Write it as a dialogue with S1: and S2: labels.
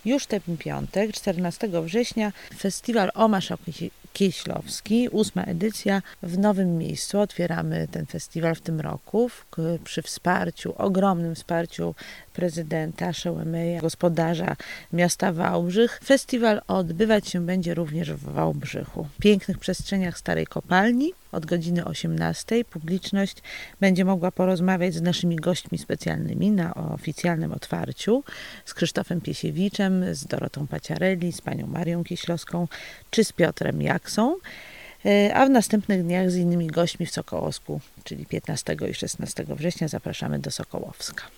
S1: Już ten piątek, 14 września, festiwal Omaszał Kieślowski, 8. edycja w nowym miejscu. Otwieramy ten festiwal w tym roku przy ogromnym wsparciu prezydenta Szełemyja, gospodarza miasta Wałbrzych. Festiwal odbywać się będzie również w Wałbrzychu. W pięknych przestrzeniach starej kopalni od godziny 18 publiczność będzie mogła porozmawiać z naszymi gośćmi specjalnymi na oficjalnym otwarciu, z Krzysztofem Piesiewiczem, z Dorotą Paciarelli, z panią Marią Kieślowską czy z Piotrem Jaksą, a w następnych dniach z innymi gośćmi w Sokołowsku, czyli 15 i 16 września zapraszamy do Sokołowska.